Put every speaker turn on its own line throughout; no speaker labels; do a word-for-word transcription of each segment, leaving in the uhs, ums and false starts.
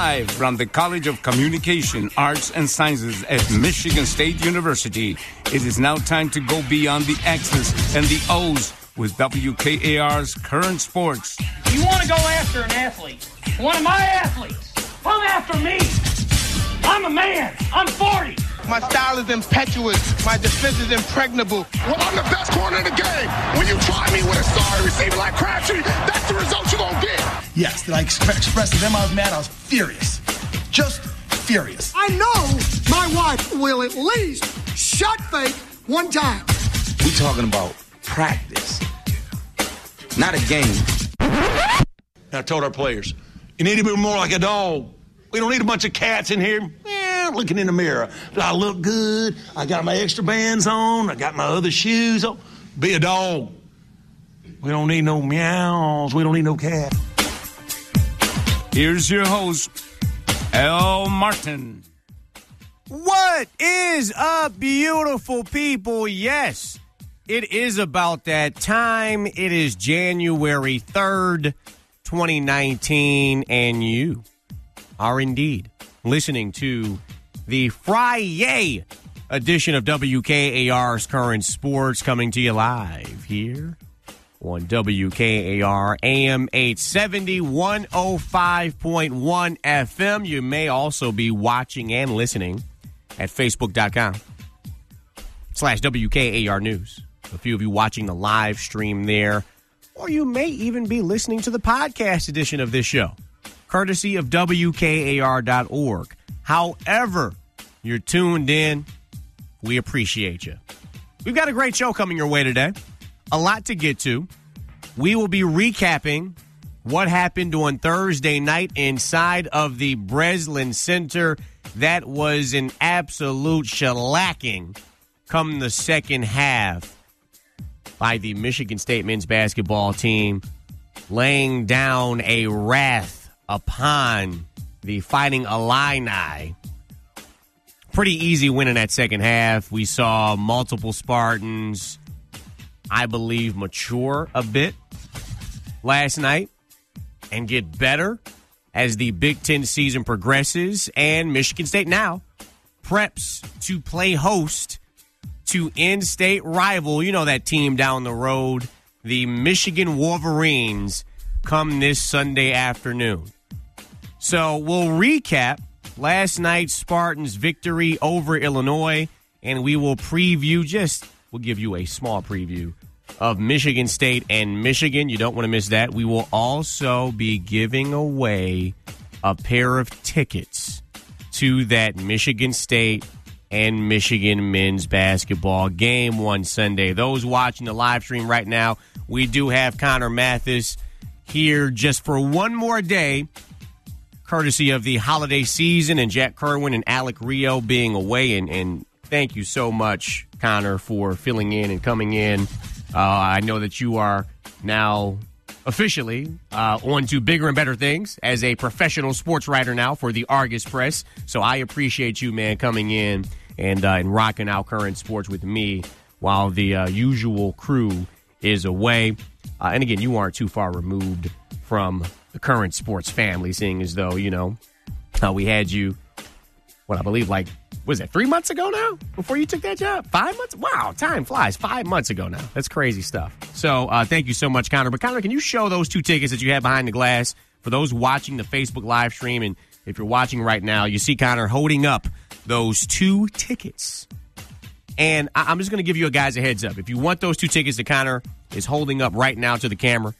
Live from the College of Communication, Arts, and Sciences at Michigan State University. It is now time to go beyond the X's and the O's with W K A R's Current Sports.
You want to go after an athlete, one of my athletes, come after me. I'm a man. I'm forty.
My style is impetuous. My defense is impregnable.
Well, I'm the best corner in the game. When you try me with a star receiver like Crabtree, that's the result you're going to get.
Yes, did I express, express to them I was mad? I was furious. Just furious.
I know my wife will at least shot fake one time.
We talking about practice, not a game.
I told our players, you need to be more like a dog. We don't need a bunch of cats in here. Eh, looking in the mirror. Do I look good? I got my extra bands on. I got my other shoes on. Be a dog. We don't need no meows. We don't need no cat.
Here's your host, Al Martin.
What is up, beautiful people? Yes, it is about that time. It is January third, twenty nineteen, and you are indeed listening to the Friday edition of W K A R's Current Sports, coming to you live here on W K A R A M eight seventy, one oh five point one F M. You may also be watching and listening at facebook.com slash W K A R News. A few of you watching the live stream there, or you may even be listening to the podcast edition of this show, courtesy of W K A R dot org. However you're tuned in, we appreciate you. We've got a great show coming your way today. A lot to get to. We will be recapping what happened on Thursday night inside of the Breslin Center. That was an absolute shellacking come the second half by the Michigan State men's basketball team, laying down a wrath upon the Fighting Illini. Pretty easy win in that second half. We saw multiple Spartans, I believe, mature a bit last night and get better as the Big Ten season progresses, and Michigan State now preps to play host to in-state rival, you know that team down the road, the Michigan Wolverines, come this Sunday afternoon. So we'll recap last night's Spartans' victory over Illinois, and we will preview just, we'll give you a small preview of Michigan State and Michigan. You don't want to miss that. We will also be giving away a pair of tickets to that Michigan State and Michigan men's basketball game one Sunday. Those watching the live stream right now, we do have Connor Mathis here just for one more day, courtesy of the holiday season and Jack Kerwin and Alec Rio being away. And, and thank you so much, Connor, for filling in and coming in. Uh, I know that you are now officially uh, on to bigger and better things as a professional sports writer now for the Argus Press. So I appreciate you, man, coming in and, uh, and rocking out Current Sports with me while the uh, usual crew is away. Uh, and again, you aren't too far removed from the Current Sports family, seeing as though, you know, uh, we had you, what I believe, like, was it three months ago now before you took that job? Five months? Wow, time flies. Five months ago now. That's crazy stuff. So uh, thank you so much, Connor. But, Connor, can you show those two tickets that you have behind the glass for those watching the Facebook live stream? And if you're watching right now, you see Connor holding up those two tickets. And I- I'm just going to give you guys a heads up. If you want those two tickets that Connor is holding up right now to the camera,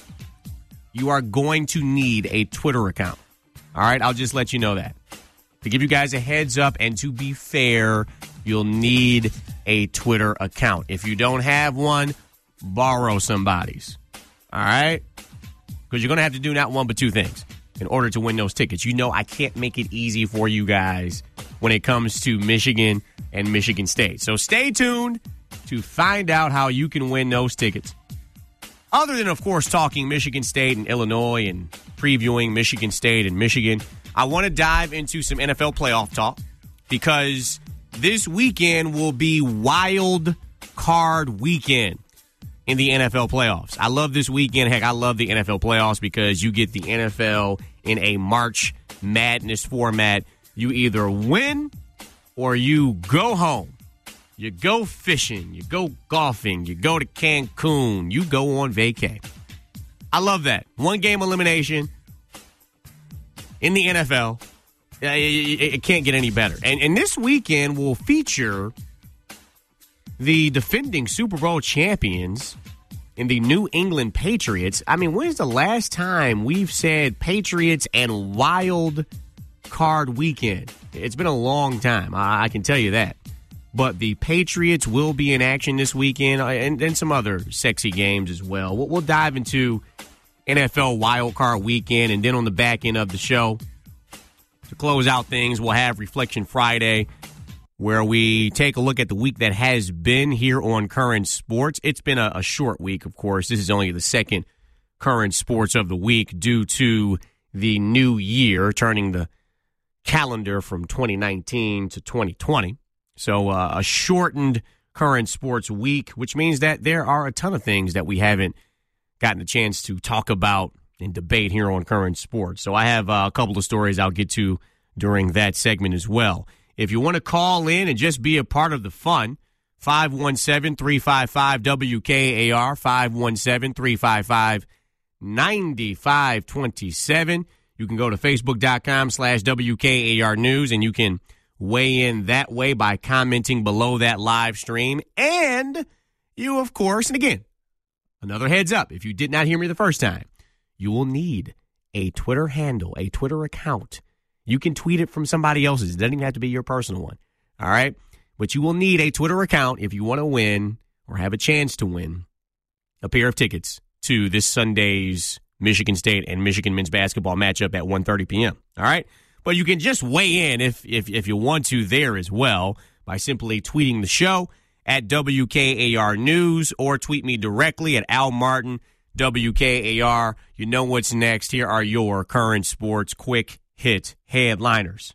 you are going to need a Twitter account. All right? I'll just let you know that. To give you guys a heads up, and to be fair, you'll need a Twitter account. If you don't have one, borrow somebody's. All right? Because you're going to have to do not one but two things in order to win those tickets. You know I can't make it easy for you guys when it comes to Michigan and Michigan State. So stay tuned to find out how you can win those tickets. Other than, of course, talking Michigan State and Illinois and previewing Michigan State and Michigan, I want to dive into some N F L playoff talk because this weekend will be wild card weekend in the N F L playoffs. I love this weekend. Heck, I love the N F L playoffs because you get the N F L in a March Madness format. You either win or you go home. You go fishing. You go golfing. You go to Cancun. You go on vacay. I love that. One game elimination in the N F L. It can't get any better. And, and this weekend will feature the defending Super Bowl champions in the New England Patriots. I mean, when's the last time we've said Patriots and Wild Card Weekend? It's been a long time. I, I can tell you that. But the Patriots will be in action this weekend and, and some other sexy games as well. We'll, we'll dive into N F L Wild Card Weekend, and then on the back end of the show, to close out things, we'll have Reflection Friday, where we take a look at the week that has been here on Current Sports. It's been a, a short week, of course. This is only the second Current Sports of the week due to the new year, turning the calendar from twenty nineteen to twenty twenty. So uh, a shortened Current Sports week, which means that there are a ton of things that we haven't gotten a chance to talk about and debate here on Current Sports. So I have uh, a couple of stories I'll get to during that segment as well. If you want to call in and just be a part of the fun, five one seven, three five five, W K A R, five one seven, three five five, nine five two seven. You can go to facebook.com slash WKAR News, and you can weigh in that way by commenting below that live stream. And you, of course, and again, another heads up, if you did not hear me the first time, you will need a Twitter handle, a Twitter account. You can tweet it from somebody else's. It doesn't even have to be your personal one. All right? But you will need a Twitter account if you want to win or have a chance to win a pair of tickets to this Sunday's Michigan State and Michigan men's basketball matchup at one thirty p.m. All right? But you can just weigh in if, if, if you want to there as well by simply tweeting the show at W K A R News or tweet me directly at Al Martin, W K A R. You know what's next. Here are your Current Sports quick hit headliners.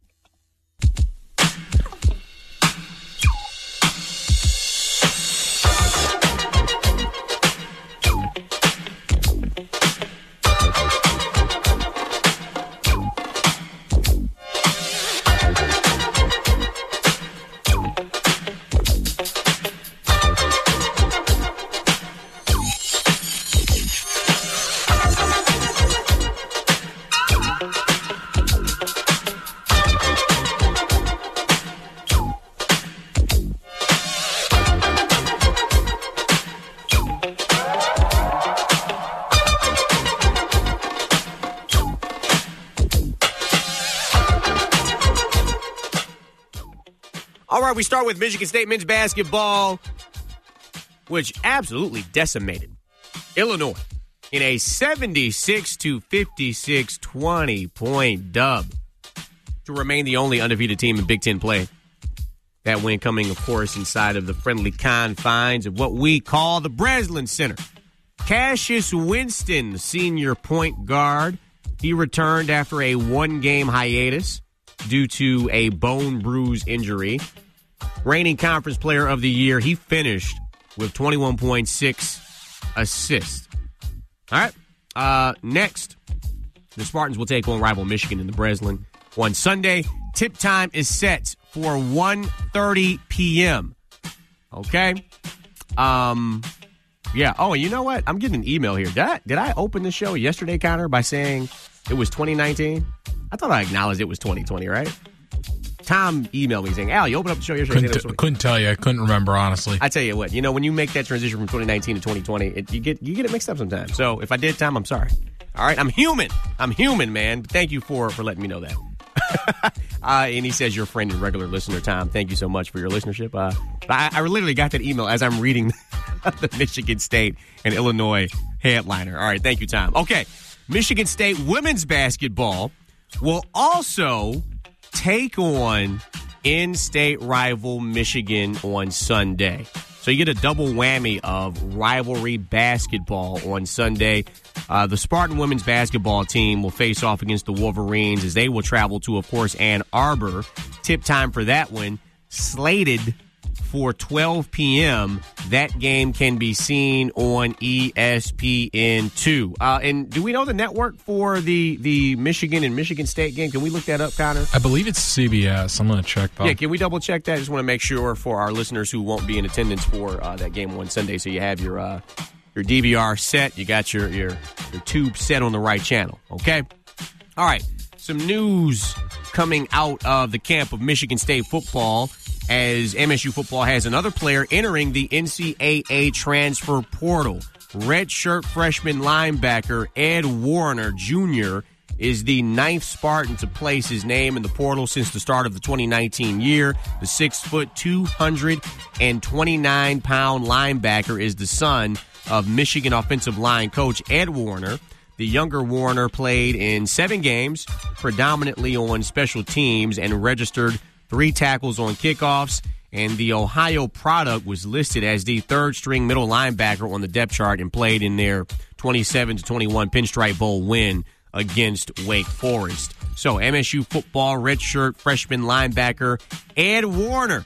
We start with Michigan State men's basketball, which absolutely decimated Illinois in a seventy-six to fifty-six twenty-point dub to remain the only undefeated team in Big Ten play. That win coming, of course, inside of the friendly confines of what we call the Breslin Center. Cassius Winston, the senior point guard, he returned after a one-game hiatus due to a bone bruise injury. Reigning Conference Player of the Year, he finished with twenty-one point six assists. All right, uh, next, the Spartans will take on rival Michigan in the Breslin on Sunday. Tip time is set for one thirty p.m. Okay? Um, yeah. Oh, you know what? I'm getting an email here. Did I, did I open the show yesterday, Connor, by saying it was twenty nineteen? I thought I acknowledged it was twenty twenty, right? Tom emailed me saying, Al, you opened up the show yesterday.
Couldn't, t- couldn't tell you. I couldn't remember, honestly.
I tell you what, you know, when you make that transition from twenty nineteen to twenty twenty, it, you get you get it mixed up sometimes. So if I did, Tom, I'm sorry. All right? I'm human. I'm human, man. Thank you for, for letting me know that. uh, and he says, your friend and regular listener, Tom, thank you so much for your listenership. Uh, I, I literally got that email as I'm reading the Michigan State and Illinois headliner. All right, thank you, Tom. Okay, Michigan State women's basketball will also take on in-state rival Michigan on Sunday. So you get a double whammy of rivalry basketball on Sunday. Uh, the Spartan women's basketball team will face off against the Wolverines as they will travel to, of course, Ann Arbor. Tip time for that one, slated for twelve p.m. That game can be seen on E S P N two. Uh, and do we know the network for the, the Michigan and Michigan State game? Can we look that up, Connor?
I believe it's C B S. I'm going to check that.
Yeah, can we double check that? I just want to make sure for our listeners who won't be in attendance for uh, that game on Sunday, so you have your uh, your D V R set, you got your, your, your tube set on the right channel, okay? All right, some news coming out of the camp of Michigan State football as M S U football has another player entering the N C double A transfer portal. Redshirt freshman linebacker Ed Warner Junior is the ninth Spartan to place his name in the portal since the start of the twenty nineteen year. The six foot, two hundred twenty-nine pound linebacker is the son of Michigan offensive line coach Ed Warner. The younger Warner played in seven games, predominantly on special teams, and registered three tackles on kickoffs, and the Ohio product was listed as the third-string middle linebacker on the depth chart and played in their twenty-seven to twenty-one Pinstripe Bowl win against Wake Forest. So M S U football redshirt freshman linebacker Ed Warner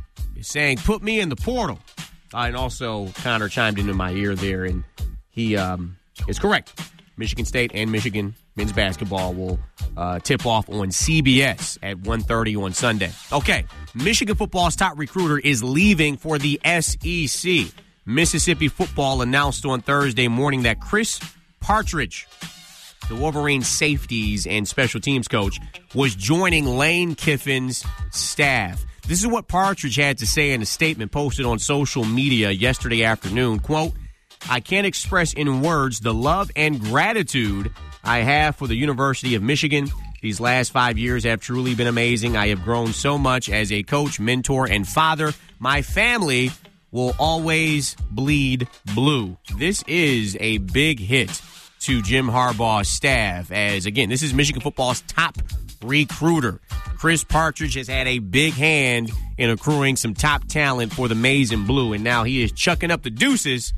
is saying, put me in the portal. Uh, and also Connor chimed into my ear there, and he um, is correct. Michigan State and Michigan men's basketball will uh, tip off on C B S at one thirty on Sunday. Okay, Michigan football's top recruiter is leaving for the S E C. Mississippi football announced on Thursday morning that Chris Partridge, the Wolverine safeties and special teams coach, was joining Lane Kiffin's staff. This is what Partridge had to say in a statement posted on social media yesterday afternoon. Quote, I can't express in words the love and gratitude I have for the University of Michigan. These last five years have truly been amazing. I have grown so much as a coach, mentor, and father. My family will always bleed blue. This is a big hit to Jim Harbaugh's staff as, again, this is Michigan football's top recruiter. Chris Partridge has had a big hand in accruing some top talent for the Maize and Blue, and now he is chucking up the deuces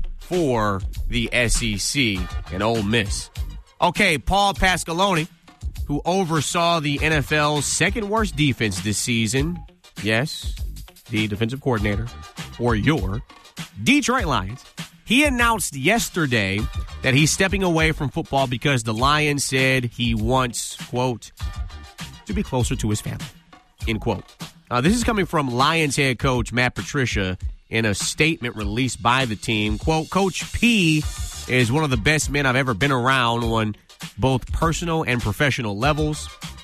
for the S E C and Ole Miss. Okay, Paul Pasqualoni, who oversaw the N F L's second worst defense this season, yes, the defensive coordinator for your Detroit Lions, he announced yesterday that he's stepping away from football because the Lions said he wants, quote, to be closer to his family, end quote. Uh, this is coming from Lions head coach Matt Patricia in a statement released by the team. Quote, Coach P is one of the best men I've ever been around on both personal and professional levels.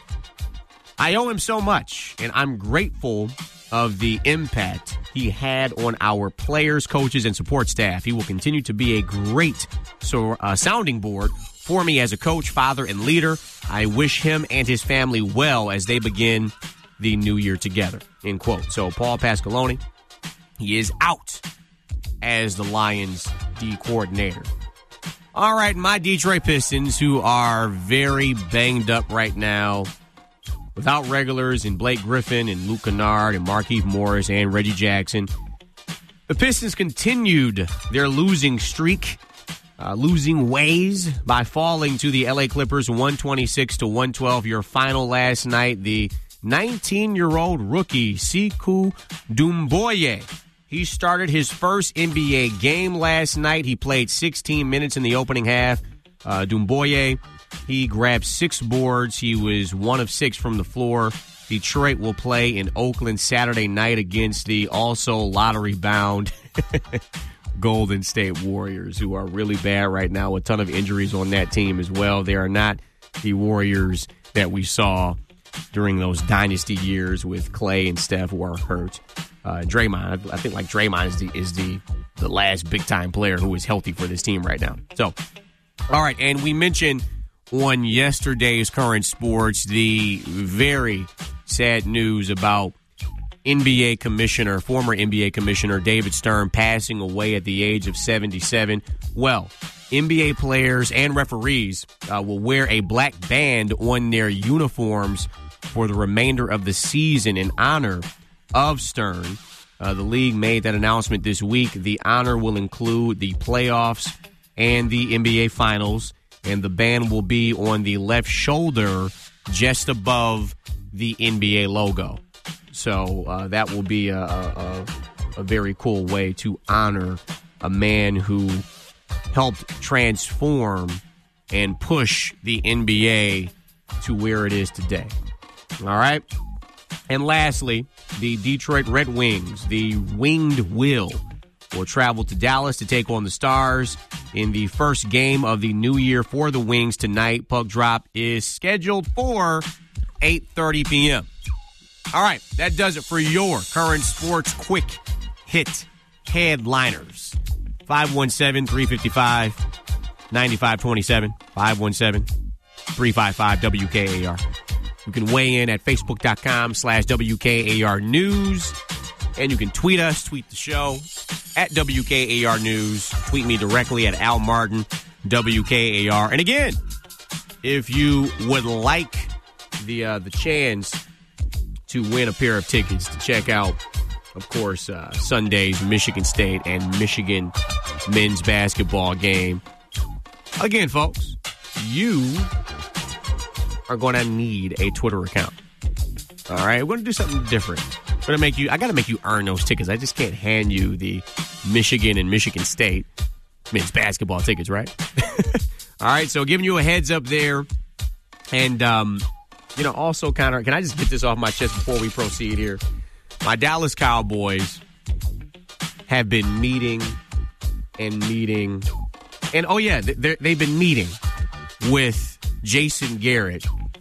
I owe him so much, and I'm grateful of the impact he had on our players, coaches, and support staff. He will continue to be a great so, uh, sounding board for me as a coach, father, and leader. I wish him and his family well as they begin the new year together, end quote. So Paul Pasqualoni, he is out as the Lions D coordinator. All right, my Detroit Pistons, who are very banged up right now, without regulars in Blake Griffin and Luke Kennard and Markieff Morris and Reggie Jackson. The Pistons continued their losing streak, uh, losing ways by falling to the L A Clippers one twenty-six to one twelve. Your final last night, the nineteen-year-old rookie Sekou Doumbouya. He started his first N B A game last night. He played sixteen minutes in the opening half. Uh, Doumbouya, he grabbed six boards. He was one of six from the floor. Detroit will play in Oakland Saturday night against the also lottery-bound Golden State Warriors, who are really bad right now. A ton of injuries on that team as well. They are not the Warriors that we saw during those dynasty years with Clay and Steph, who are hurt. Uh, Draymond, I think like Draymond is the is the the last big time player who is healthy for this team right now. So, all right, and we mentioned on yesterday's Current Sports the very sad news about N B A commissioner, former N B A commissioner David Stern passing away at the age of seventy-seven. Well, N B A players and referees uh, will wear a black band on their uniforms for the remainder of the season in honor of Stern. Uh, the league made that announcement this week. The honor will include the playoffs and the N B A Finals, and the band will be on the left shoulder just above the N B A logo. So uh, that will be a, a, a very cool way to honor a man who helped transform and push the N B A to where it is today. All right? And lastly, the Detroit Red Wings, the Winged Wheel, will travel to Dallas to take on the Stars in the first game of the new year for the Wings tonight. Puck drop is scheduled for eight thirty p.m. All right, that does it for your current sports quick hit headliners. five one seven, three five five, nine five two seven, five one seven, three five five, W K A R. You can weigh in at facebook.com slash WKAR News. And you can tweet us, tweet the show at W K A R News. Tweet me directly at Al Martin, W K A R. And again, if you would like the uh, the chance to win a pair of tickets to check out, of course, uh, Sunday's Michigan State and Michigan men's basketball game. Again, folks, you are going to need a Twitter account. All right, we're going to do something different. We're going to make you, I got to make you earn those tickets. I just can't hand you the Michigan and Michigan State men's basketball tickets, right? All right, so giving you a heads up there. And, um, you know, also kind of, can I just get this off my chest before we proceed here? My Dallas Cowboys have been meeting and meeting. And, oh, yeah, they've been meeting with Jason Garrett.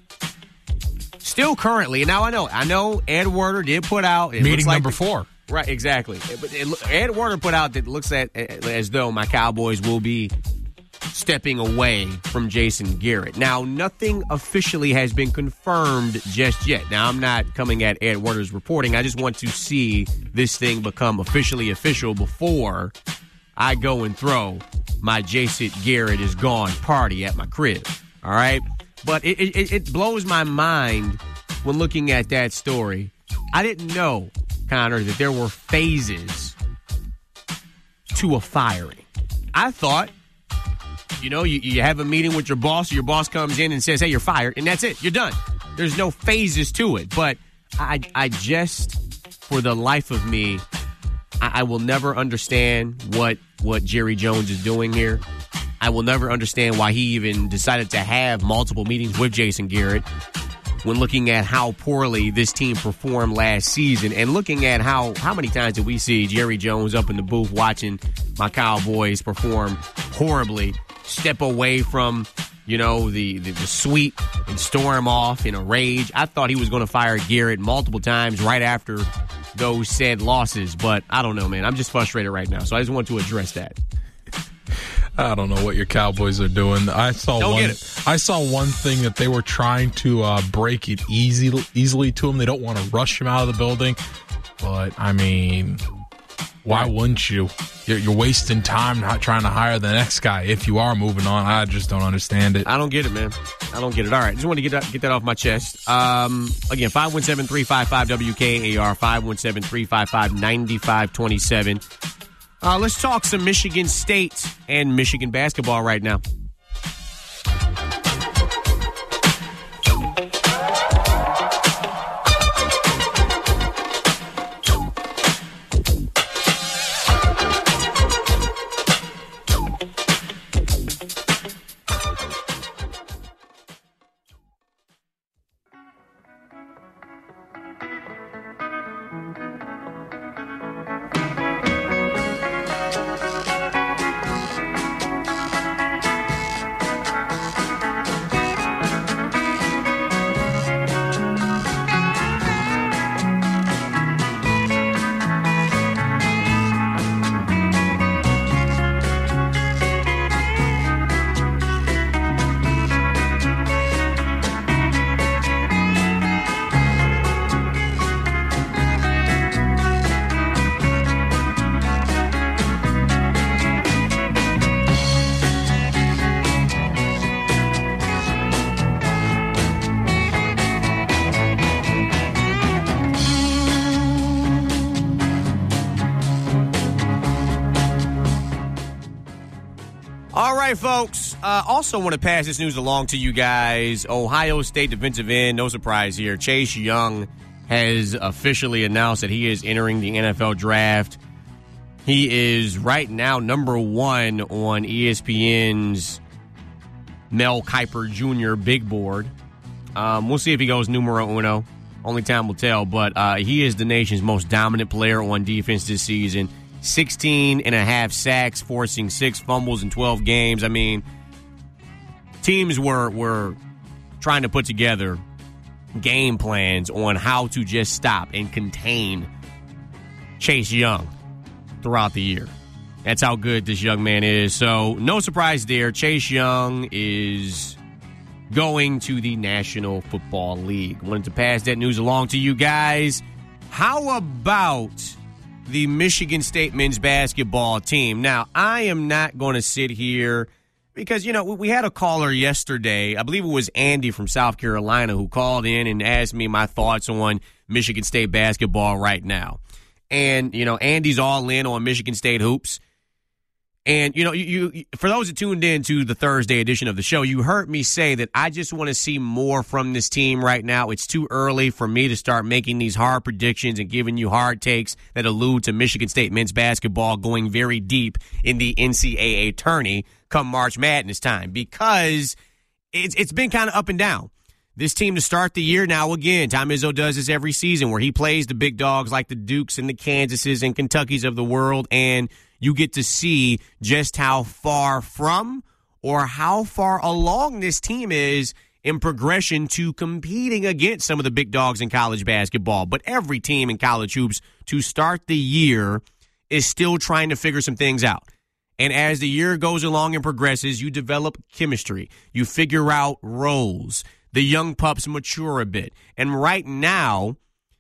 Still currently, and now I know, I know Ed Werder did put out. It
Meeting
like
number
the,
four.
Right, exactly. But it, Ed Werder put out that it looks at as though my Cowboys will be stepping away from Jason Garrett. Now, nothing officially has been confirmed just yet. Now, I'm not coming at Ed Werder's reporting. I just want to see this thing become officially official before I go and throw my Jason Garrett is gone party at my crib. All right? But it, it, it blows my mind when looking at that story. I didn't know, Connor, that there were phases to a firing. I thought, you know, you, you have a meeting with your boss, your boss comes in and says, hey, you're fired, and that's it. You're done. There's no phases to it. But I, I just, for the life of me, I, I will never understand what, what Jerry Jones is doing here. I will never understand why he even decided to have multiple meetings with Jason Garrett when looking at how poorly this team performed last season and looking at how, how many times did we see Jerry Jones up in the booth watching my Cowboys perform horribly, step away from, you know, the, the, the suite and storm off in a rage. I thought he was going to fire Garrett multiple times right after those said losses, but I don't know, man. I'm just frustrated right now, so I just want to address that.
I don't know what your Cowboys are doing. I saw
don't
one.
Get it.
I saw one thing that they were trying to uh, break it easy, easily to him. They don't want to rush him out of the building, but I mean, why right. wouldn't you? You're, you're wasting time not trying to hire the next guy if you are moving on. I just don't understand it.
I don't get it, man. I don't get it. All right, just want to get that, get that off my chest. Um, again, five one seven, three five five, W K A R, five one seven, three five five, nine five two seven. Uh, let's talk some Michigan State and Michigan basketball right now. All right, folks. Uh, also want to pass this news along to you guys. Ohio State defensive end, no surprise here. Chase Young has officially announced that he is entering the N F L draft. He is right now number one on E S P N's Mel Kiper Junior big board. Um, we'll see if he goes numero uno. Only time will tell. But uh, he is the nation's most dominant player on defense this season. sixteen and a half sacks, forcing six fumbles in twelve games. I mean, teams were were trying to put together game plans on how to just stop and contain Chase Young throughout the year. That's how good this young man is. So no surprise there. Chase Young is going to the National Football League. Wanted to pass that news along to you guys. How about the Michigan State men's basketball team? Now, I am not going to sit here because, you know, we had a caller yesterday. I believe it was Andy from South Carolina who called in and asked me my thoughts on Michigan State basketball right now. And, you know, Andy's all in on Michigan State hoops. And, you know, you, you for those that tuned in to the Thursday edition of the show, you heard me say that I just want to see more from this team right now. It's too early for me to start making these hard predictions and giving you hard takes that allude to Michigan State men's basketball going very deep in the N C double A tourney come March Madness time, because it's it's been kind of up and down. This team to start the year now, again, Tom Izzo does this every season where he plays the big dogs like the Dukes and the Kansases and Kentuckys of the world, and you get to see just how far from or how far along this team is in progression to competing against some of the big dogs in college basketball. But every team in college hoops to start the year is still trying to figure some things out. And as the year goes along and progresses, you develop chemistry. You figure out roles. The young pups mature a bit. And right now,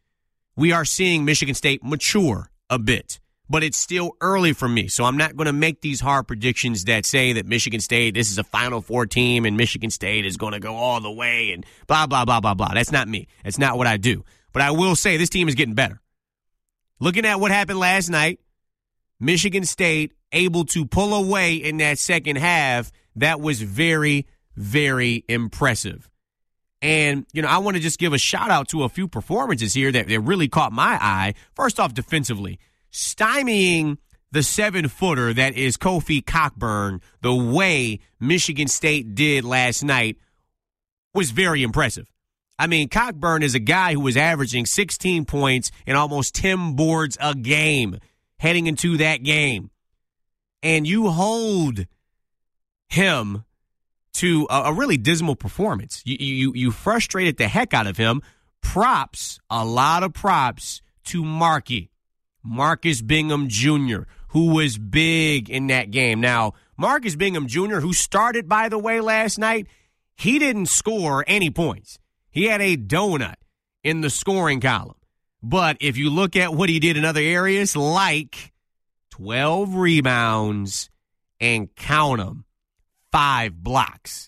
we are seeing Michigan State mature a bit. But it's still early for me, so I'm not going to make these hard predictions that say that Michigan State, this is a Final Four team, and Michigan State is going to go all the way, and blah, blah, blah, blah, blah. That's not me. That's not what I do. But I will say this team is getting better. Looking at what happened last night, Michigan State able to pull away in that second half, that was very, very impressive. And, you know, I want to just give a shout-out to a few performances here that, that really caught my eye. First off, defensively. Stymieing the seven-footer that is Kofi Cockburn the way Michigan State did last night was very impressive. I mean, Cockburn is a guy who was averaging sixteen points and almost ten boards a game heading into that game. And you hold him to a, a really dismal performance. You, you, you frustrated the heck out of him. Props, a lot of props to Markey. Marcus Bingham Junior, who was big in that game. Now, Marcus Bingham Junior, who started, by the way, last night, he didn't score any points. He had a donut in the scoring column. But if you look at what he did in other areas, like twelve rebounds and count them, five blocks.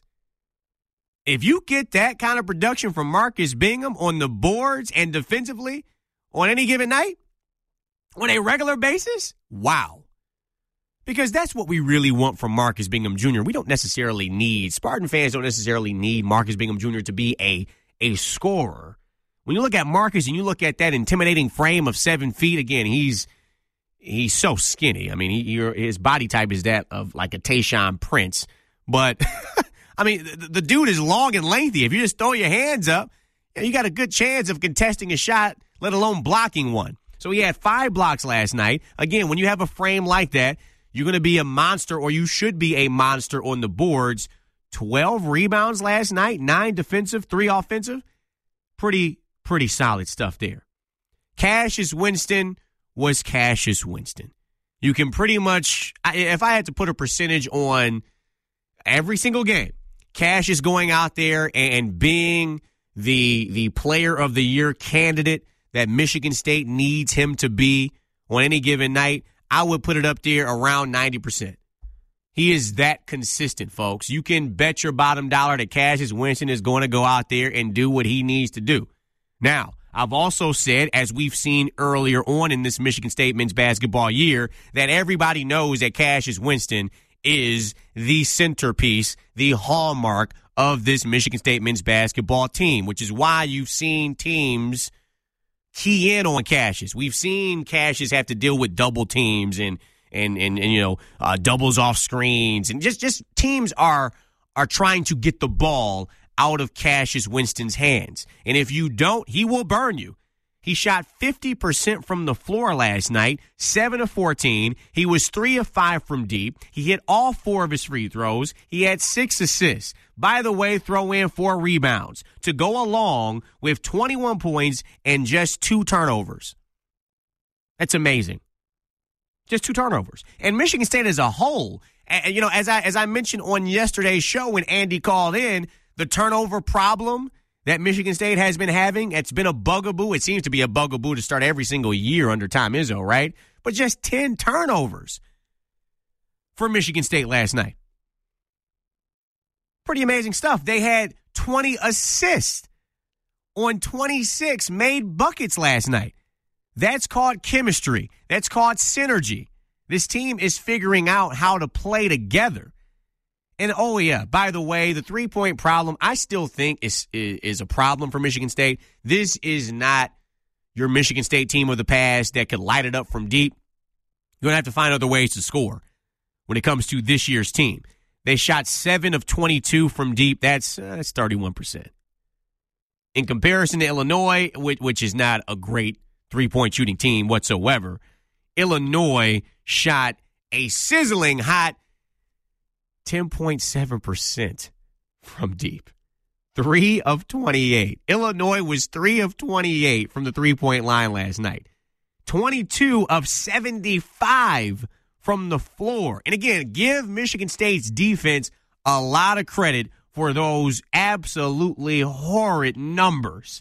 If you get that kind of production from Marcus Bingham on the boards and defensively on any given night, on a regular basis, wow. Because that's what we really want from Marcus Bingham Junior We don't necessarily need, Spartan fans don't necessarily need Marcus Bingham Junior to be a, a scorer. When you look at Marcus and you look at that intimidating frame of seven feet, again, he's he's so skinny. I mean, he, his body type is that of like a Tayshaun Prince. But, I mean, the, the dude is long and lengthy. If you just throw your hands up, you got a good chance of contesting a shot, let alone blocking one. So he had five blocks last night. Again, when you have a frame like that, you're going to be a monster, or you should be a monster on the boards. twelve rebounds last night, nine defensive, three offensive. Pretty, pretty solid stuff there. Cassius Winston was Cassius Winston. You can pretty much, if I had to put a percentage on every single game, Cassius going out there and being the the player of the year candidate that Michigan State needs him to be on any given night, I would put it up there around ninety percent. He is that consistent, folks. You can bet your bottom dollar that Cassius Winston is going to go out there and do what he needs to do. Now, I've also said, as we've seen earlier on in this Michigan State men's basketball year, that everybody knows that Cassius Winston is the centerpiece, the hallmark of this Michigan State men's basketball team, which is why you've seen teams key in on Cassius. We've seen Cassius have to deal with double teams and and and, and you know uh, doubles off screens, and just just teams are are trying to get the ball out of Cassius Winston's hands. And if you don't, he will burn you. He shot fifty percent from the floor last night, seven of fourteen. He was three of five from deep. He hit all four of his free throws. He had six assists. By the way, throw in four rebounds to go along with twenty-one points and just two turnovers. That's amazing. Just two turnovers. And Michigan State as a whole, and, you know, as I as I mentioned on yesterday's show when Andy called in, the turnover problem that Michigan State has been having, it's been a bugaboo. It seems to be a bugaboo to start every single year under Tom Izzo, right? But just ten turnovers for Michigan State last night. Pretty amazing stuff. They had twenty assists on twenty-six made buckets last night. That's called chemistry. That's called synergy. This team is figuring out how to play together. And, oh, yeah, by the way, the three-point problem, I still think is, is is a problem for Michigan State. This is not your Michigan State team of the past that could light it up from deep. You're going to have to find other ways to score when it comes to this year's team. They shot seven of twenty-two from deep. That's, uh, that's thirty-one percent. In comparison to Illinois, which, which is not a great three-point shooting team whatsoever, Illinois shot a sizzling hot ten point seven percent from deep. three of twenty-eight. Illinois was three of twenty-eight from the three-point line last night. twenty-two of seventy-five from the floor. And again, give Michigan State's defense a lot of credit for those absolutely horrid numbers.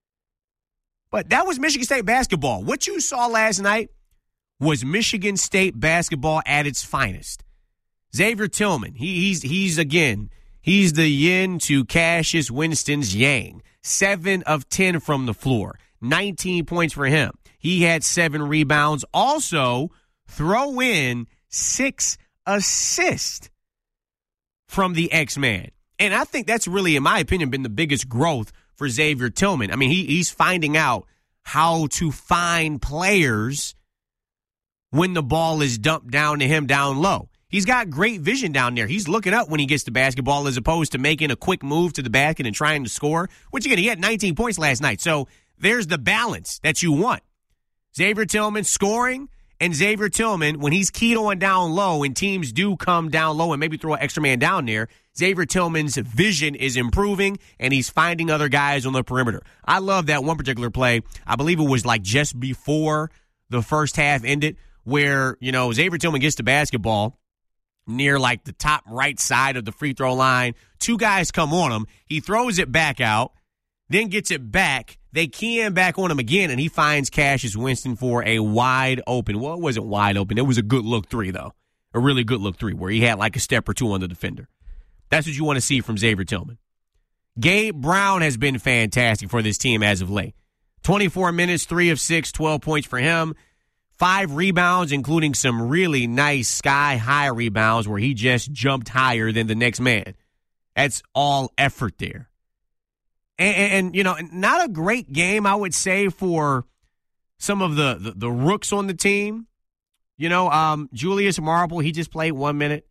But that was Michigan State basketball. What you saw last night was Michigan State basketball at its finest. Xavier Tillman, he, he's, he's again, he's the yin to Cassius Winston's yang. Seven of ten from the floor. nineteen points for him. He had seven rebounds. Also, throw in six assists from the X-Man. And I think that's really, in my opinion, been the biggest growth for Xavier Tillman. I mean, he, he's finding out how to find players when the ball is dumped down to him down low. He's got great vision down there. He's looking up when he gets the basketball as opposed to making a quick move to the basket and trying to score, which, again, he had nineteen points last night. So there's the balance that you want. Xavier Tillman scoring, and Xavier Tillman, when he's keyed on down low and teams do come down low and maybe throw an extra man down there, Xavier Tillman's vision is improving, and he's finding other guys on the perimeter. I love that one particular play. I believe it was like just before the first half ended where, you know, Xavier Tillman gets the basketball near like the top right side of the free throw line. Two guys come on him. He throws it back out, then gets it back. They key in back on him again, and he finds Cassius Winston for a wide open. Well, it wasn't wide open. It was a good look three, though. A really good look three where he had like a step or two on the defender. That's what you want to see from Xavier Tillman. Gabe Brown has been fantastic for this team as of late. twenty-four minutes, three of six, twelve points for him. Five rebounds, including some really nice sky-high rebounds where he just jumped higher than the next man. That's all effort there. And, and, and you know, not a great game, I would say, for some of the, the, the rooks on the team. You know, um, Julius Marble, he just played one minute.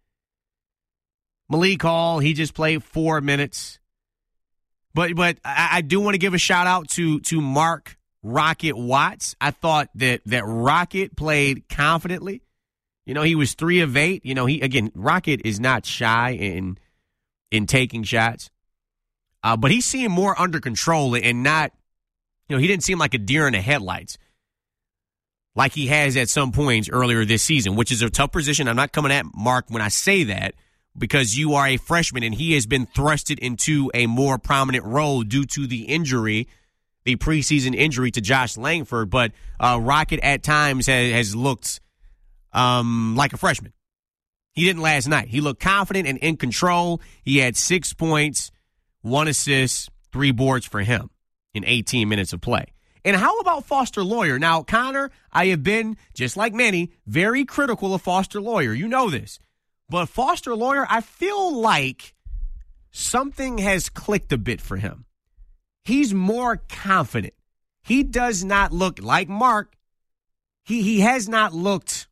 Malik Hall, he just played four minutes. But but I, I do want to give a shout-out to to Mark Rocket Watts. I thought that that Rocket played confidently. You know, he was three of eight. You know, he again, Rocket is not shy in in taking shots. Uh, but he seemed more under control and not, you know, he didn't seem like a deer in the headlights like he has at some points earlier this season, which is a tough position. I'm not coming at Mark when I say that because you are a freshman and he has been thrusted into a more prominent role due to the injury, the preseason injury to Josh Langford. But uh, Rocket at times has, has looked um, like a freshman. He didn't last night. He looked confident and in control. He had six points, one assist, three boards for him in eighteen minutes of play. And how about Foster Loyer? Now, Connor, I have been, just like many, very critical of Foster Loyer. You know this. But Foster Loyer, I feel like something has clicked a bit for him. He's more confident. he does not look like Mark. He he has not looked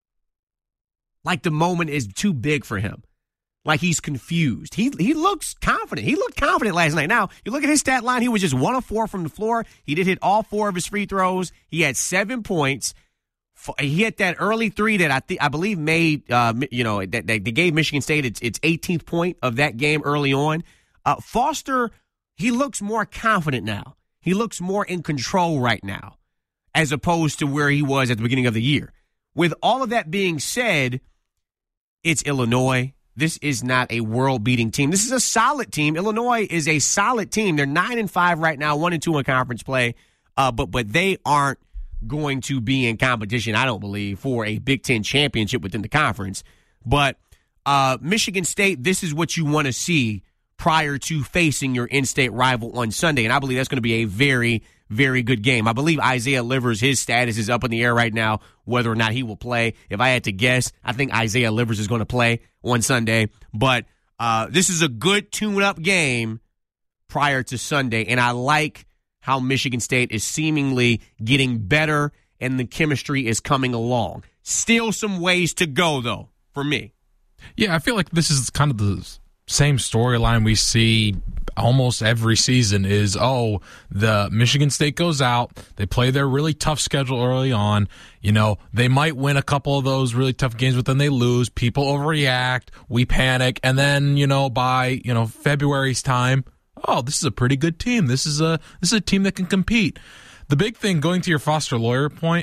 like the moment is too big for him. Like he's confused. He he looks confident. He looked confident last night. Now, you look at his stat line, he was just one of four from the floor. He did hit all four of his free throws. He had seven points. He hit that early three that I th- I believe made, uh, you know, that, that they gave Michigan State its, its eighteenth point of that game early on. Uh, Foster, he looks more confident now. He looks more in control right now as opposed to where he was at the beginning of the year. With all of that being said, it's Illinois. This is not a world-beating team. This is a solid team. Illinois is a solid team. They're nine and five right now, one and two in conference play, uh, but but they aren't going to be in competition, I don't believe, for a Big Ten championship within the conference. But uh, Michigan State, this is what you want to see prior to facing your in-state rival on Sunday, and I believe that's going to be a very, very good game. I believe Isaiah Livers, his status is up in the air right now, whether or not he will play. If I had to guess, I think Isaiah Livers is going to play on Sunday. But uh, this is a good tune-up game prior to Sunday, and I like how Michigan State is seemingly getting better and the chemistry is coming along. Still some ways to go, though, for me.
Yeah, I feel like this is kind of the same storyline we see almost every season is, oh, the Michigan State goes out, they play their really tough schedule early on, you know, they might win a couple of those really tough games, but then they lose, people overreact, we panic, and then, you know, by, you know, February's time, oh, this is a pretty good team. This is a this is a team that can compete. The big thing, going to your Foster Loyer point,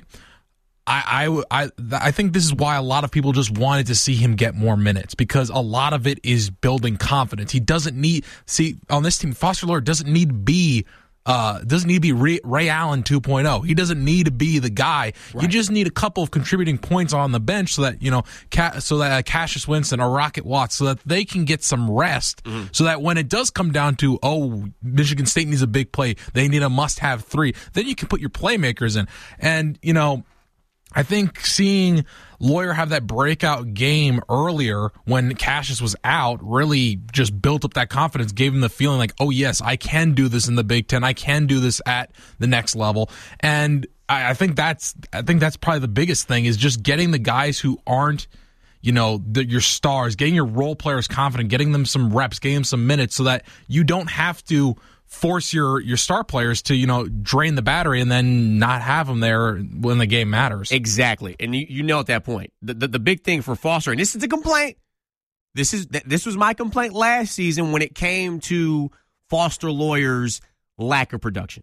I, I, I, I think this is why a lot of people just wanted to see him get more minutes, because a lot of it is building confidence. He doesn't need, see, on this team, Foster Loyer doesn't need to be, uh, doesn't need to be Ray, Ray Allen two point oh. He doesn't need to be the guy. Right. You just need a couple of contributing points on the bench so that, you know, so that uh, Cassius Winston or Rocket Watts, so that they can get some rest, mm-hmm. so that when it does come down to, oh, Michigan State needs a big play, they need a must-have three, then you can put your playmakers in. And, you know, I think seeing Loyer have that breakout game earlier when Cassius was out really just built up that confidence, gave him the feeling like, oh, yes, I can do this in the Big Ten. I can do this at the next level. And I, I think that's I think that's probably the biggest thing, is just getting the guys who aren't, you know, the, your stars, getting your role players confident, getting them some reps, getting them some minutes so that you don't have to force your, your star players to, you know, drain the battery and then not have them there when the game matters.
Exactly. And you, you know at that point, the, the the big thing for Foster, and this is a complaint, this is this was my complaint last season when it came to Foster Loyer's lack of production.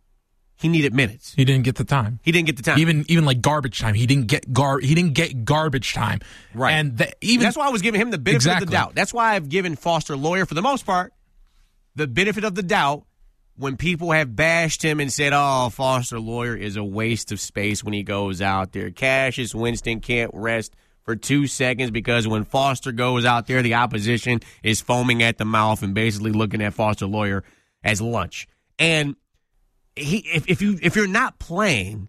He needed minutes.
He didn't get the time.
He didn't get the time.
Even even like garbage time. He didn't get gar he didn't get garbage time.
Right.
And the, even
that's why I was giving him the benefit
exactly.
of the doubt. That's why I've given Foster Loyer, for the most part, the benefit of the doubt when people have bashed him and said, oh, Foster Loyer is a waste of space when he goes out there. Cassius Winston can't rest for two seconds because when Foster goes out there, the opposition is foaming at the mouth and basically looking at Foster Loyer as lunch. And he, if, if you if you're not playing,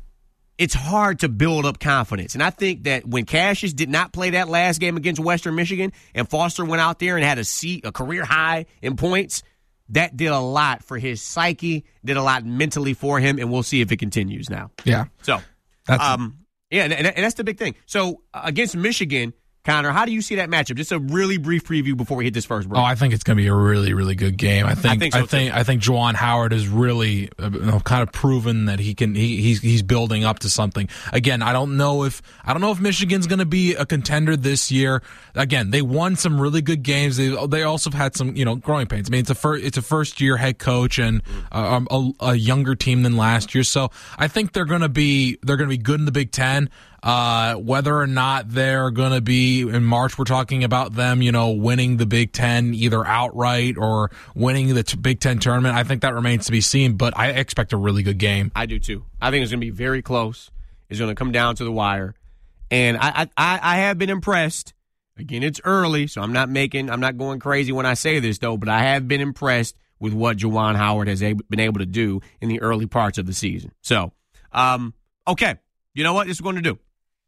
it's hard to build up confidence. And I think that when Cassius did not play that last game against Western Michigan and Foster went out there and had a seat, a career high in points, that did a lot for his psyche, did a lot mentally for him, and we'll see if it continues now.
Yeah.
So,
that's
um, yeah, and, and that's the big thing. So, uh, against Michigan, Connor, how do you see that matchup? Just a really brief preview before we hit this first break.
Oh, I think it's going to be a really, really good game. I think. I think. So I think. I think Juwan Howard has really uh, you know, kind of proven that he can. He, he's he's building up to something. Again, I don't know if I don't know if Michigan's going to be a contender this year. Again, they won some really good games. They they also have had some you know growing pains. I mean, it's a first it's a first year head coach and uh, a, a younger team than last year. So I think they're going to be they're going to be good in the Big Ten. Uh, whether or not they're going to be in March, we're talking about them, you know, winning the Big Ten either outright or winning the t- Big Ten tournament. I think that remains to be seen, but I expect a really good game.
I do too. I think it's going to be very close. It's going to come down to the wire, and I, I, I have been impressed. Again, it's early, so I'm not making, I'm not going crazy when I say this though, but I have been impressed with what Juwan Howard has a- been able to do in the early parts of the season. So, um, okay, you know what this is going to do?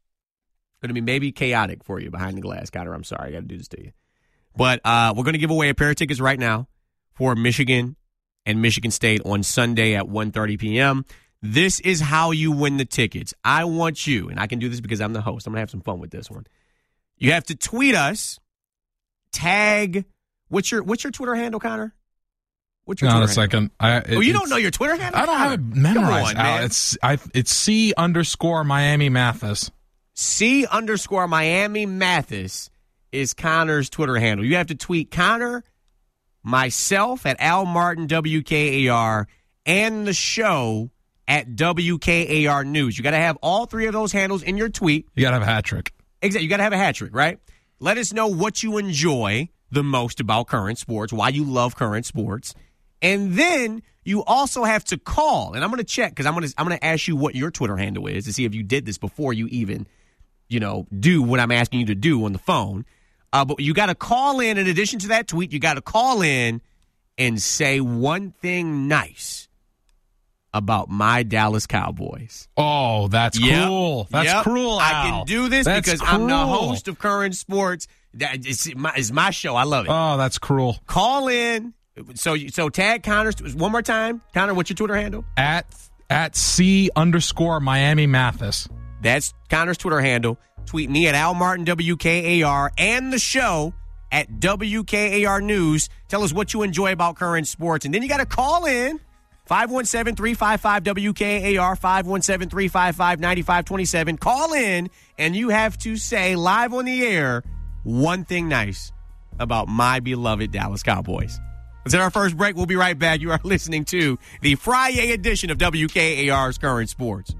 Going to be maybe chaotic for you behind the glass, Connor. I'm sorry, I got to do this to you. But uh, we're going to give away a pair of tickets right now for Michigan and Michigan State on Sunday at one thirty p.m. This is how you win the tickets. I want you, and I can do this because I'm the host. I'm going to have some fun with this one. You have to tweet us, tag, what's your what's your Twitter handle, Connor? What's your
no,
Twitter
a second. I, it,
oh, you don't know your Twitter handle?
I don't have it memorized. Come on, man. It's I, it's C underscore Miami Mathis.
C underscore Miami Mathis is Connor's Twitter handle. You have to tweet Connor, myself at Al Martin W K A R, and the show at W K A R News. You got to have all three of those handles in your tweet.
You got to have a hat trick.
Exactly. You got to have a hat trick, right? Let us know what you enjoy the most about current sports, why you love current sports. And then you also have to call. And I'm going to check because I'm going to I'm going to ask you what your Twitter handle is to see if you did this before you even, you know, do what I'm asking you to do on the phone. Uh, but you got to call in. In addition to that tweet, you got to call in and say one thing nice about my Dallas Cowboys.
Oh, that's
yep.
cool. That's
yep.
cruel, Al.
I can do this
that's
because
cruel.
I'm the host of Current Sports. That it's my, it's my show. I love it.
Oh, that's cruel.
Call in. So so tag Connor one more time. Connor, what's your Twitter handle?
At at C underscore Miami Mathis.
That's Connor's Twitter handle. Tweet me at Al Martin W K A R and the show at W K A R News. Tell us what you enjoy about current sports. And then you got to call in. five one seven, three five five, W K A R, five one seven, three five five, nine five two seven. Call in, and you have to say live on the air one thing nice about my beloved Dallas Cowboys. Let's hit our first break. We'll be right back. You are listening to the Friday edition of W K A R's Current Sports.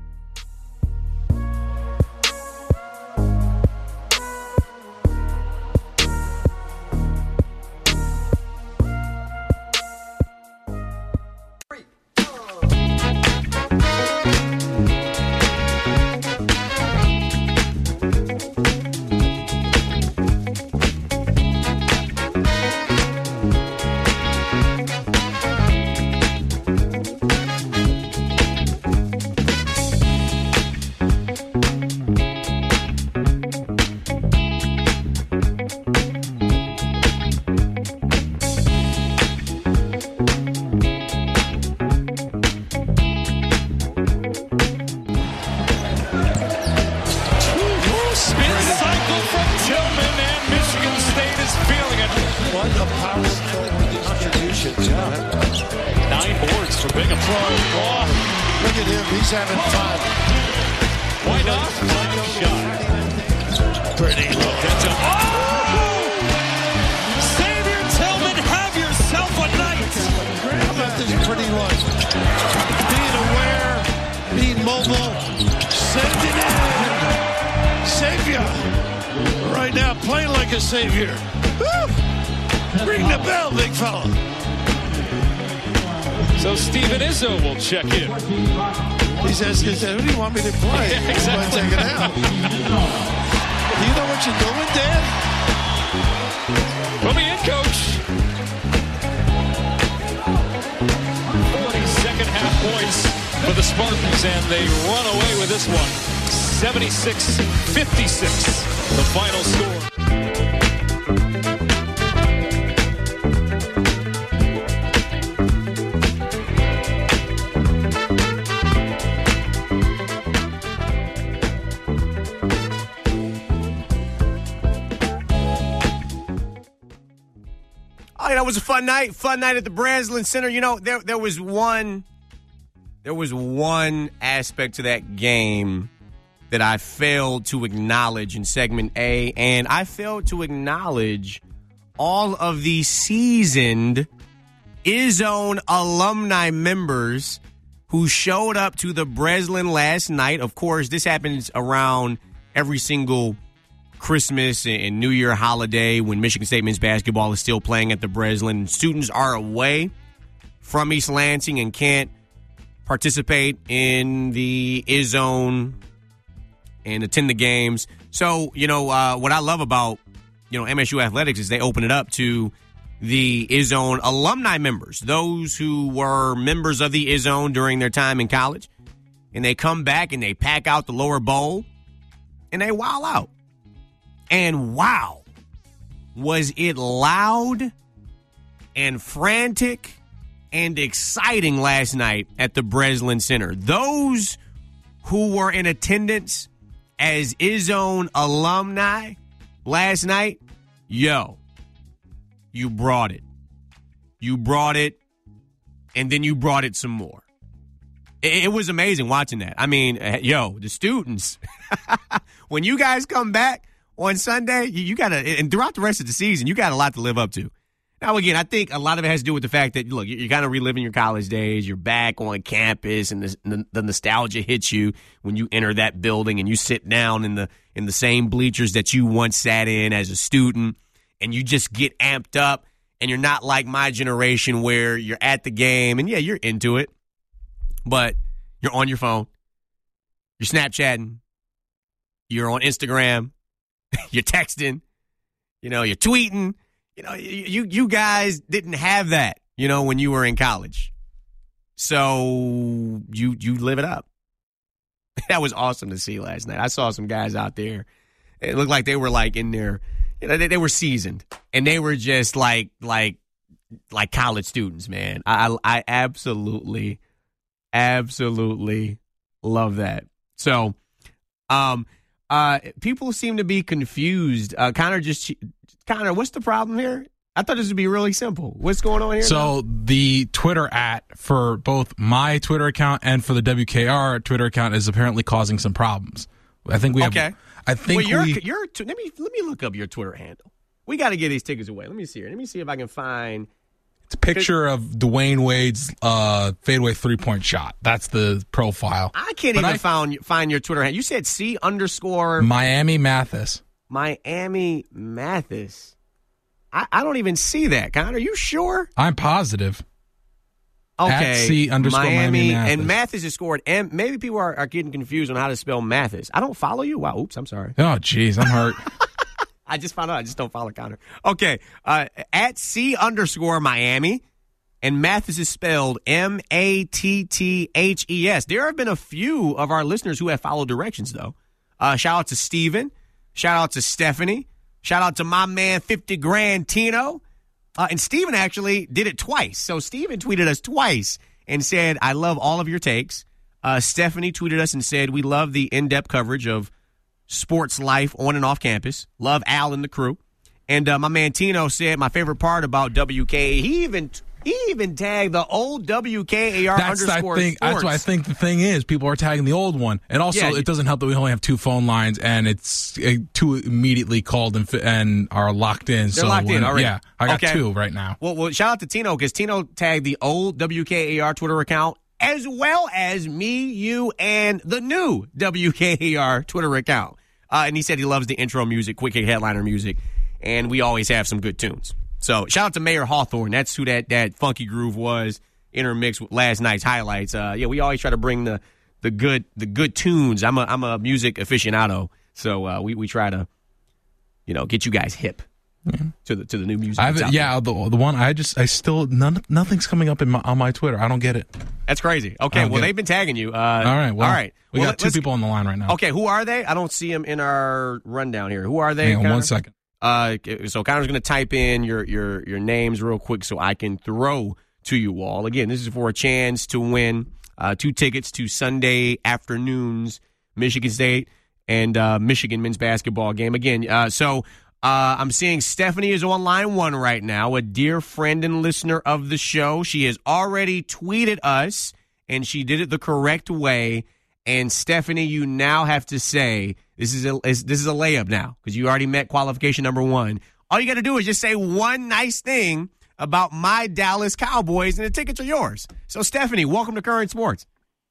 Savior. Woo! Ring the bell, big fella.
So Steven Izzo will check in.
He's asking, who do you want me to play?
Yeah, exactly.
Take it out. Do you know what you're doing, Dad?
Put me in, Coach. forty-second half points for the Spartans, and they run away with this one. seventy-six fifty-six, the final score.
That was a fun night. Fun night at the Breslin Center. You know, there there was one there was one aspect to that game that I failed to acknowledge in segment A, and I failed to acknowledge all of the seasoned Izzone alumni members who showed up to the Breslin last night. Of course, this happens around every single Christmas and New Year holiday when Michigan State men's basketball is still playing at the Breslin. Students are away from East Lansing and can't participate in the Izzone and attend the games. So, you know, uh, what I love about, you know, M S U Athletics is they open it up to the Izzone alumni members, those who were members of the Izzone during their time in college, and they come back and they pack out the lower bowl and they wow out. And wow, was it loud and frantic and exciting last night at the Breslin Center. Those who were in attendance as Izzone alumni last night, yo, you brought it. You brought it, and then you brought it some more. It, it was amazing watching that. I mean, yo, the students, when you guys come back on Sunday, you, you got to, and throughout the rest of the season, you got a lot to live up to. Now, again, I think a lot of it has to do with the fact that, look, you're kind of reliving your college days. You're back on campus, and the, the, the nostalgia hits you when you enter that building and you sit down in the in the same bleachers that you once sat in as a student, and you just get amped up, and you're not like my generation where you're at the game, and, yeah, you're into it, but you're on your phone, you're Snapchatting, you're on Instagram, you're texting, you know, you're tweeting. You know, you you guys didn't have that, you know, when you were in college. So you you live it up. That was awesome to see last night. I saw some guys out there. It looked like they were like in their, you know, they, they were seasoned, and they were just like like like college students, man. I I absolutely absolutely love that. So, um, uh, people seem to be confused. Uh, Connor just. Connor, what's the problem here? I thought this would be really simple. What's going on here?
So
now?
The Twitter at for both my Twitter account and for the W K R Twitter account is apparently causing some problems. I think we have.
Okay.
I think
well, you're,
we.
You're, let me let me look up your Twitter handle. We got to get these tickets away. Let me see here. Let me see if I can find.
It's a picture of Dwayne Wade's uh, fadeaway three point shot. That's the profile.
I can't
but
even
I,
find find your Twitter handle. You said C underscore
Miami Mathis.
Miami Mathis. I, I don't even see that, Connor. Are you sure?
I'm positive.
Okay.
At C underscore
Miami,
Miami Mathis.
And Mathis is scored. And maybe people are, are getting confused on how to spell Mathis. I don't follow you. Wow. Oops. I'm sorry.
Oh, jeez. I'm hurt.
I just found out. I just don't follow Connor. Okay. Uh, at C underscore Miami. And Mathis is spelled M A T T H E S. There have been a few of our listeners who have followed directions, though. Uh, shout out to Steven. Shout out to Stephanie. Shout out to my man, fifty grand Tino. Uh, and Steven actually did it twice. So Steven tweeted us twice and said, I love all of your takes. Uh, Stephanie tweeted us and said, we love the in-depth coverage of sports life on and off campus. Love Al and the crew. And uh, my man Tino said, my favorite part about W K, he even he even tagged the old W K A R
that's,
underscore
I think,
sports.
That's what I think the thing is. People are tagging the old one. And also,
Yeah,
it doesn't help that we only have two phone lines, and it's uh, two immediately called and, fi- and are locked in.
They're
so
locked in
when,
already.
Yeah, I got
Okay.
two right now.
Well, well, shout out to Tino because Tino tagged the old W K A R Twitter account as well as me, you, and the new W K A R Twitter account. Uh, and he said he loves the intro music, quick hit headliner music, and we always have some good tunes. So shout out to Mayor Hawthorne. That's who that, that funky groove was intermixed with last night's highlights. Uh, yeah, we always try to bring the the good the good tunes. I'm a I'm a music aficionado, so uh, we we try to you know get you guys hip yeah. to the to the new music.
I've, yeah, the the one I just I still none nothing's coming up in my, on my Twitter. I don't get it.
That's crazy. Okay, well they've been tagging you. Uh, all
right, well,
all right.
We
well,
got two people on the line right now.
Okay, who are they? I don't see them in our rundown here. Who are they?
Hang on
Connor?
one second.
Uh, so Connor's going to type in your, your your names real quick so I can throw to you all. Again, this is for a chance to win uh, two tickets to Sunday afternoon's Michigan State and uh, Michigan men's basketball game. Again, uh, so uh, I'm seeing Stephanie is on line one right now, a dear friend and listener of the show. She has already tweeted us, and she did it the correct way. And Stephanie, you now have to say this is a is, this is a layup now because you already met qualification number one. All you got to do is just say one nice thing about my Dallas Cowboys, and the tickets are yours. So, Stephanie, welcome to Current Sports.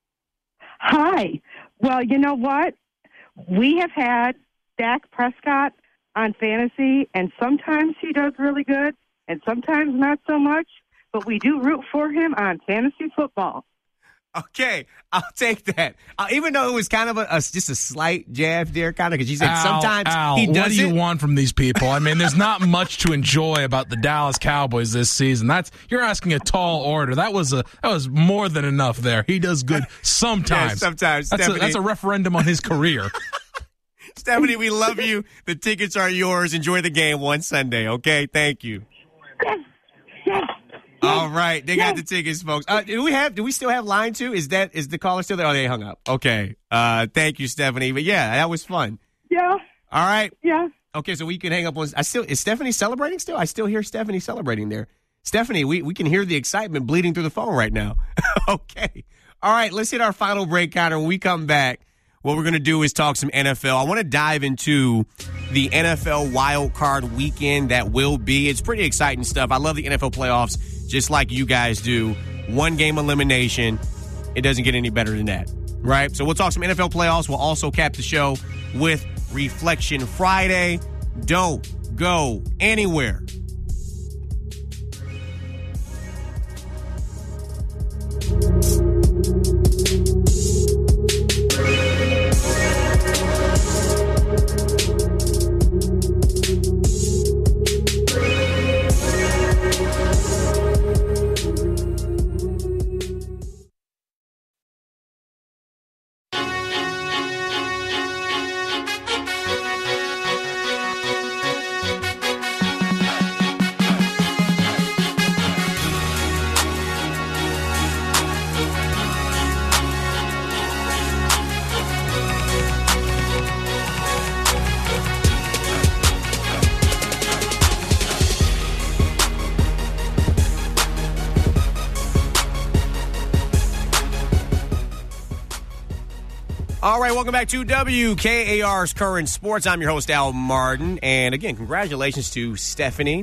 Hi. Well, you know what? We have had Dak Prescott on fantasy, and sometimes he does really good, and sometimes not so much. But we do root for him on fantasy football.
Okay, I'll take that. Uh, even though it was kind of a, a just a slight jab there, kind of, because you said
Al,
sometimes
Al,
he does
what do you
it.
want from these people? I mean, there's not much to enjoy about the Dallas Cowboys this season. That's you're asking a tall order. That was a that was more than enough there. He does good sometimes.
Yeah, sometimes.
That's a,
Stephanie.
that's a referendum on his career.
Stephanie, we love you. The tickets are yours. Enjoy the game one Sunday, okay? Thank you.
Yes, yes,
All right, they got the tickets, folks. Uh, do we have? Do we still have line two? Is that is the caller still there? Oh, they hung up. Okay. Uh, thank you, Stephanie. But yeah, that was fun.
Yeah.
All right.
Yeah.
Okay, so we can hang up on. I still is Stephanie celebrating still? I still hear Stephanie celebrating there. Stephanie, we we can hear the excitement bleeding through the phone right now. Okay. All right, let's hit our final break, Connor. When we come back, what we're going to do is talk some N F L. I want to dive into the N F L wild card weekend that will be. It's pretty exciting stuff. I love the N F L playoffs just like you guys do. One game elimination. It doesn't get any better than that, right? So we'll talk some N F L playoffs. We'll also cap the show with Reflection Friday. Don't go anywhere. All right, welcome back to W K A R's Current Sports. I'm your host, Al Martin. And again, congratulations to Stephanie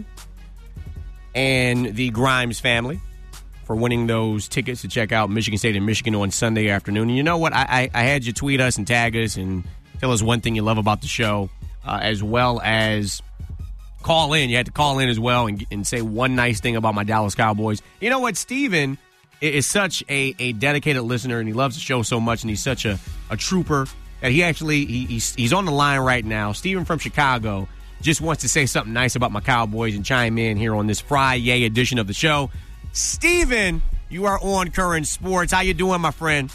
and the Grimes family for winning those tickets to check out Michigan State and Michigan on Sunday afternoon. And you know what? I, I, I had you tweet us and tag us and tell us one thing you love about the show, uh, as well as call in. You had to call in as well and, and say one nice thing about my Dallas Cowboys. You know what? Steven is such a, a dedicated listener, and he loves the show so much, and he's such a, a trooper that he actually he, he's, he's on the line right now. Steven from Chicago just wants to say something nice about my Cowboys and chime in here on this Friday edition of the show. Steven, you are on Current Sports. How you doing, my friend?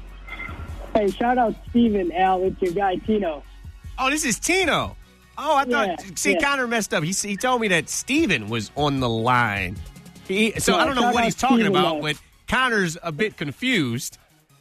Hey, shout out Steven, Al. It's your guy, Tino.
Oh, this is Tino. Oh, I thought,
yeah,
see,
yeah.
Connor messed up. He, he told me that Steven was on the line. He, so
yeah,
I don't know what he's talking
Steven,
about,
though.
but Connor's a bit confused.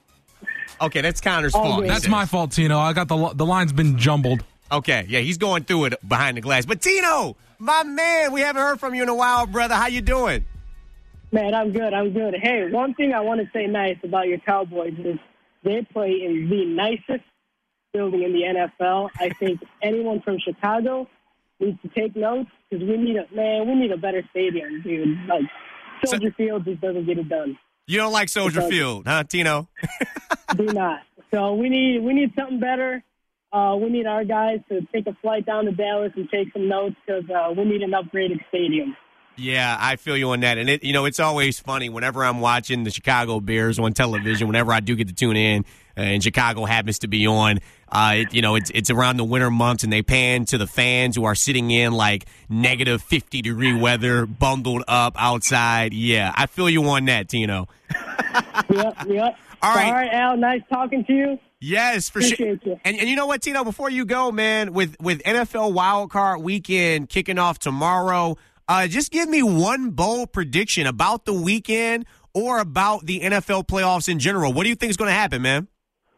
Okay, that's Connor's
Oh,
fault.
good.
That's my fault, Tino. I got the the line's been jumbled.
Okay, yeah, he's going through it behind the glass. But Tino, my man, we haven't heard from you in a while, brother. How you doing?
Man, I'm good. I'm good. Hey, one thing I want to say nice about your Cowboys is they play in the nicest building in the N F L. I think anyone from Chicago needs to take notes because we need a man. We need a better stadium, dude. Like Soldier so, Field just doesn't get it done.
You don't like Soldier Field, huh, Tino?
Do not. So we need we need something better. Uh, we need our guys to take a flight down to Dallas and take some notes because uh, we need an upgraded stadium.
Yeah, I feel you on that. And, it, you know, it's always funny whenever I'm watching the Chicago Bears on television, whenever I do get to tune in uh, and Chicago happens to be on, uh, it, you know, it's it's around the winter months and they pan to the fans who are sitting in like negative fifty-degree weather, bundled up outside. Yeah, I feel you on that, Tino.
Yep, yep.
All right.
All right, Al, nice talking to you.
Yes, for
Appreciate
sure.
You.
And, and you know what, Tino, before you go, man, with, with N F L Wild Card Weekend kicking off tomorrow, Uh, just give me one bold prediction about the weekend or about the N F L playoffs in general. What do you think is going to happen, man?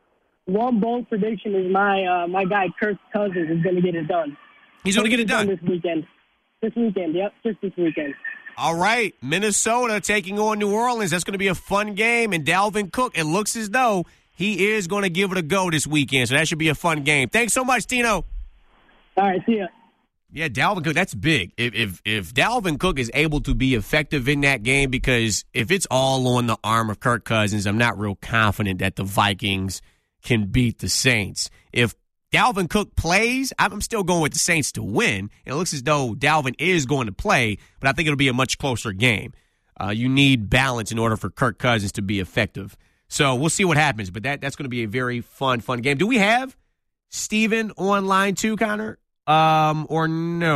One bold prediction is my uh, my guy Kirk Cousins is going to get it done.
He's going to get it done
this weekend. This weekend, yep, just this weekend.
All right, Minnesota taking on New Orleans. That's going to be a fun game. And Dalvin Cook, it looks as though he is going to give it a go this weekend. So that should be a fun game. Thanks so much, Tino.
All right, see ya.
Yeah, Dalvin Cook, that's big. If, if if Dalvin Cook is able to be effective in that game, because if it's all on the arm of Kirk Cousins, I'm not real confident that the Vikings can beat the Saints. If Dalvin Cook plays, I'm still going with the Saints to win. It looks as though Dalvin is going to play, but I think it'll be a much closer game. Uh, you need balance in order for Kirk Cousins to be effective. So we'll see what happens, but that that's going to be a very fun, fun game. Do we have Steven on line two, Connor? Um, or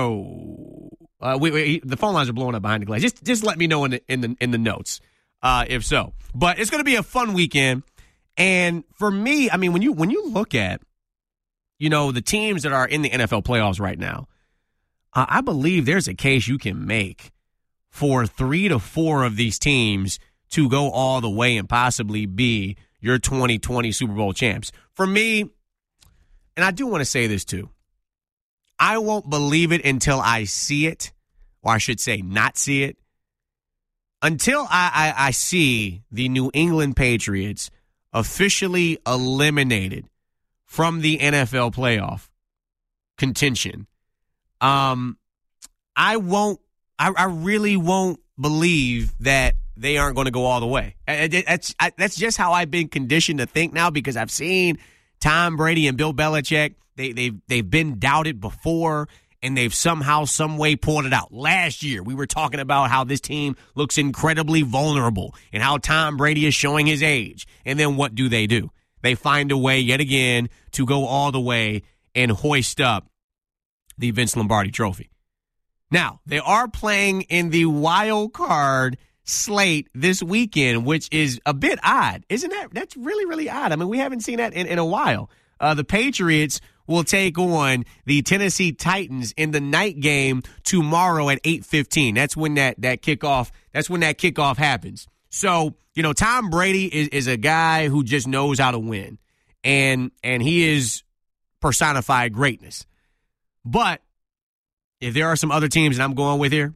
no? Uh, we, we, the phone lines are blowing up behind the glass. Just, just let me know in the in the in the notes, uh, if so. But it's going to be a fun weekend, and for me, I mean, when you when you look at, you know, the teams that are in the N F L playoffs right now, uh, I believe there's a case you can make for three to four of these teams to go all the way and possibly be your twenty twenty Super Bowl champs. For me, and I do want to say this too, I won't believe it until I see it, or I should say not see it. Until I, I, I see the New England Patriots officially eliminated from the N F L playoff contention, um, I won't, I, I really won't believe that they aren't going to go all the way. That's, that's just how I've been conditioned to think now, because I've seen Tom Brady and Bill Belichick. They, they've, they've been doubted before, and they've somehow, some way pulled it out. Last year, we were talking about how this team looks incredibly vulnerable and how Tom Brady is showing his age. And then what do they do? They find a way yet again to go all the way and hoist up the Vince Lombardi trophy. Now, they are playing in the wild card slate this weekend, which is a bit odd. Isn't that? That's really, really odd. I mean, we haven't seen that in, in a while. Uh, the Patriots will take on the Tennessee Titans in the night game tomorrow at eight fifteen. That's when that, that kickoff, that's when that kickoff happens. So, you know, Tom Brady is, is a guy who just knows how to win, and and he is personified greatness. But if there are some other teams that I'm going with here,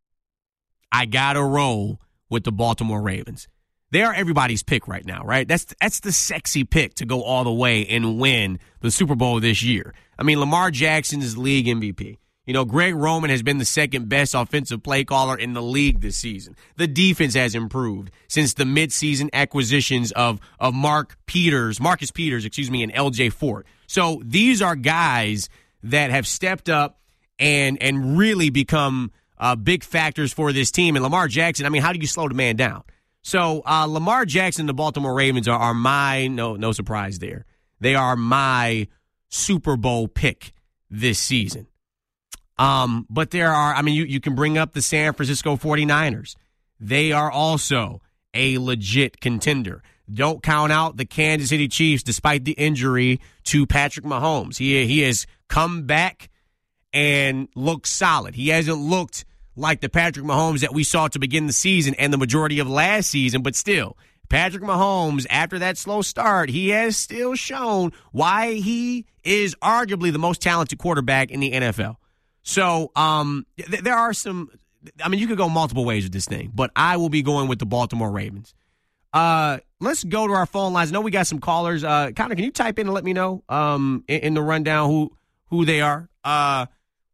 I got to roll with the Baltimore Ravens. They are everybody's pick right now, right? That's that's the sexy pick to go all the way and win the Super Bowl this year. I mean, Lamar Jackson is league M V P. You know, Greg Roman has been the second best offensive play caller in the league this season. The defense has improved since the midseason acquisitions of of Mark Peters, Marcus Peters, excuse me, and L J Fort. So these are guys that have stepped up and and really become uh, big factors for this team. And Lamar Jackson, I mean, how do you slow the man down? So uh, Lamar Jackson and the Baltimore Ravens are, are my, no no surprise there, they are my Super Bowl pick this season. Um, but there are, I mean, you, you can bring up the San Francisco forty-niners. They are also a legit contender. Don't count out the Kansas City Chiefs despite the injury to Patrick Mahomes. He, he has come back and looked solid. He hasn't looked like the Patrick Mahomes that we saw to begin the season and the majority of last season, but still, Patrick Mahomes, after that slow start, he has still shown why he is arguably the most talented quarterback in the N F L. So um, th- there are some, I mean, you could go multiple ways with this thing, but I will be going with the Baltimore Ravens. Uh, let's go to our phone lines. I know we got some callers. Uh, Connor, can you type in and let me know um, in, in the rundown who who they are? Uh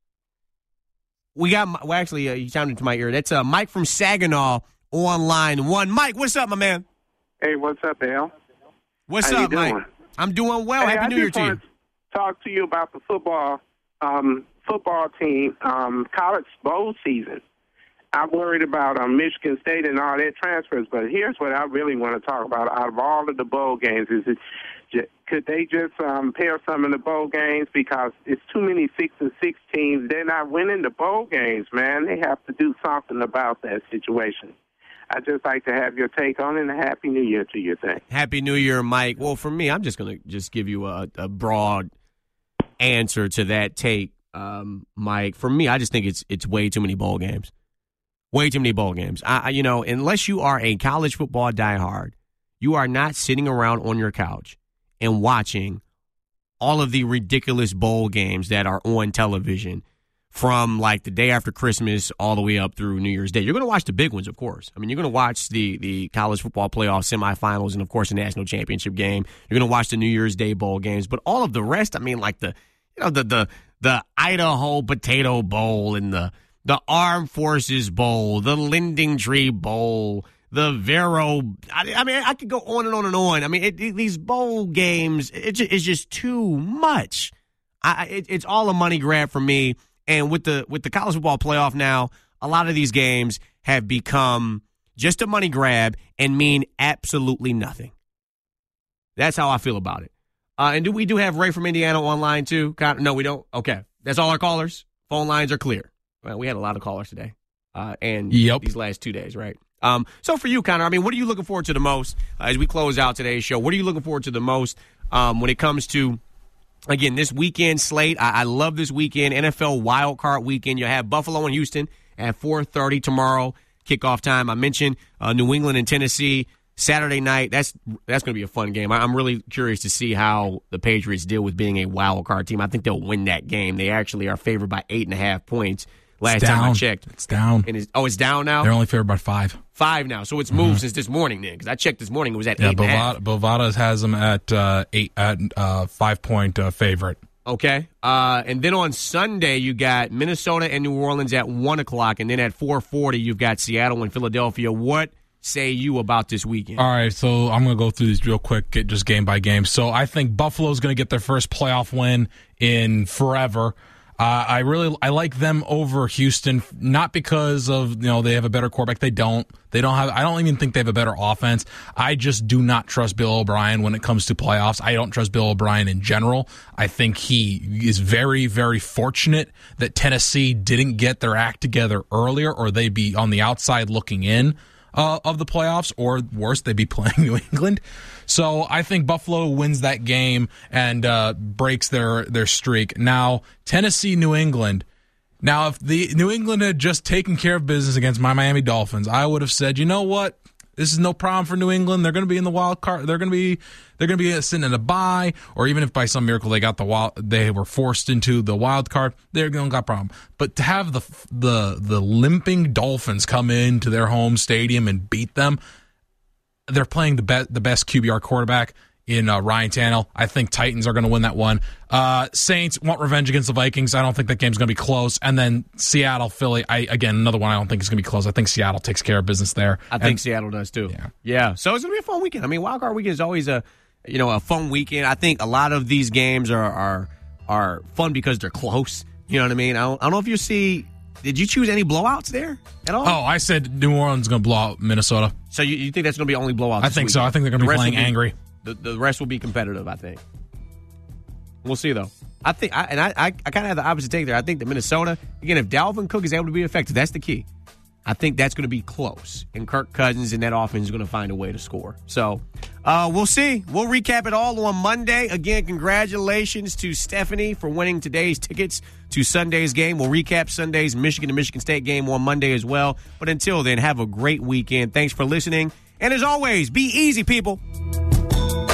We got, well, actually, uh, you sounded to my ear. That's uh, Mike from Saginaw on line one. Mike, what's up, my man?
Hey, what's up, Al?
What's
How
up,
you
Mike?
doing?
I'm doing well.
Hey,
Happy
I
New Year
just
to you.
want to talk to you about the football um, football team, um, college bowl season. I'm worried about um, Michigan State and all their transfers, but here's what I really want to talk about. Out of all of the bowl games, is it could they just um, pair some of the bowl games, because it's too many six and six teams. They're not winning the bowl games, man. They have to do something about that situation. I'd just like to have your take on it, and a Happy New Year to you. Thing.
Happy New Year, Mike. Well, for me, I'm just going to just give you a, a broad answer to that take, um, Mike. For me, I just think it's it's way too many bowl games. Way too many bowl games. I, you know, unless you are a college football diehard, you are not sitting around on your couch and watching all of the ridiculous bowl games that are on television from like the day after Christmas all the way up through New Year's Day. You're going to watch the big ones, of course. I mean, you're going to watch the, the college football playoff semifinals and, of course, the national championship game. You're going to watch the New Year's Day bowl games. But all of the rest, I mean, like the, you know, the the the Idaho Potato Bowl and the the Armed Forces Bowl, the Lending Tree Bowl, the Vero. I, I mean, I could go on and on and on. I mean, it, it, these bowl games, it, it's just too much. I, it, it's all a money grab for me. And with the with the college football playoff now, a lot of these games have become just a money grab and mean absolutely nothing. That's how I feel about it. Uh, and do we do have Ray from Indiana online too? No, we don't. Okay, that's all our callers. Phone lines are clear. Well, we had a lot of callers today, uh, and yep. these last two days, right? Um, so for you, Connor, I mean, what are you looking forward to the most uh, as we close out today's show? What are you looking forward to the most um, when it comes to, again, this weekend slate? I, I love this weekend, N F L Wild Card Weekend. You have Buffalo and Houston at four thirty tomorrow, kickoff time. I mentioned uh, New England and Tennessee Saturday night. That's that's going to be a fun game. I, I'm really curious to see how the Patriots deal with being a wild card team. I think they'll win that game. They actually are favored by eight and a half points. Last time I checked.
It's down.
And it's, oh, it's down now?
They're only favored by five.
Five now. So it's moved mm-hmm. since this morning then, because I checked this morning. It was at yeah, eight and a half.
Bovada has them at uh, eight at uh, five-point uh, favorite.
Okay. Uh, and then on Sunday, you got Minnesota and New Orleans at one o'clock. And then at four forty, you've got Seattle and Philadelphia. What say you about this weekend?
All right, so I'm going to go through these real quick, just game by game. So I think Buffalo's going to get their first playoff win in forever. Uh, I really I like them over Houston, not because of, you know, they have a better quarterback. They don't. They don't have. I don't even think they have a better offense. I just do not trust Bill O'Brien when it comes to playoffs. I don't trust Bill O'Brien in general. I think he is very, very fortunate that Tennessee didn't get their act together earlier, or they'd be on the outside looking in uh, of the playoffs, or worse, they'd be playing New England. So I think Buffalo wins that game and uh, breaks their, their streak. Now, Tennessee, New England. Now, if the New England had just taken care of business against my Miami Dolphins, I would have said, you know what? This is no problem for New England. They're going to be in the wild card. They're going to be they're going to be sitting in a bye, or even if by some miracle they got the wild, they were forced into the wild card, they're going to got a problem. But to have the the the limping Dolphins come into their home stadium and beat them, they're playing the best the best Q B R quarterback in uh, Ryan Tannehill. I think Titans are going to win that one. Uh, Saints want revenge against the Vikings. I don't think that game's going to be close. And then Seattle, Philly. I again another one I don't think is going to be close. I think Seattle takes care of business there.
I and, think Seattle does too.
Yeah.
Yeah. So it's going to be a fun weekend. I mean, Wild Card Weekend is always a you know a fun weekend. I think a lot of these games are are are fun because they're close. You know what I mean? I don't, I don't know if you see. Did you choose any blowouts there at all?
Oh, I said New Orleans is going to blow out Minnesota.
So you, you think that's going to be only blowouts?
I think
weekend?
so. I think they're going to
the
be playing
be,
angry.
The, the rest will be competitive, I think. We'll see, though. I think, I, and I, I, I kind of have the opposite take there. I think that Minnesota, again, if Dalvin Cook is able to be effective, that's the key. I think that's going to be close, and Kirk Cousins and that offense is going to find a way to score. So uh, we'll see. We'll recap it all on Monday. Again, congratulations to Stephanie for winning today's tickets to Sunday's game. We'll recap Sunday's Michigan to Michigan State game on Monday as well. But until then, have a great weekend. Thanks for listening. And as always, be easy, people.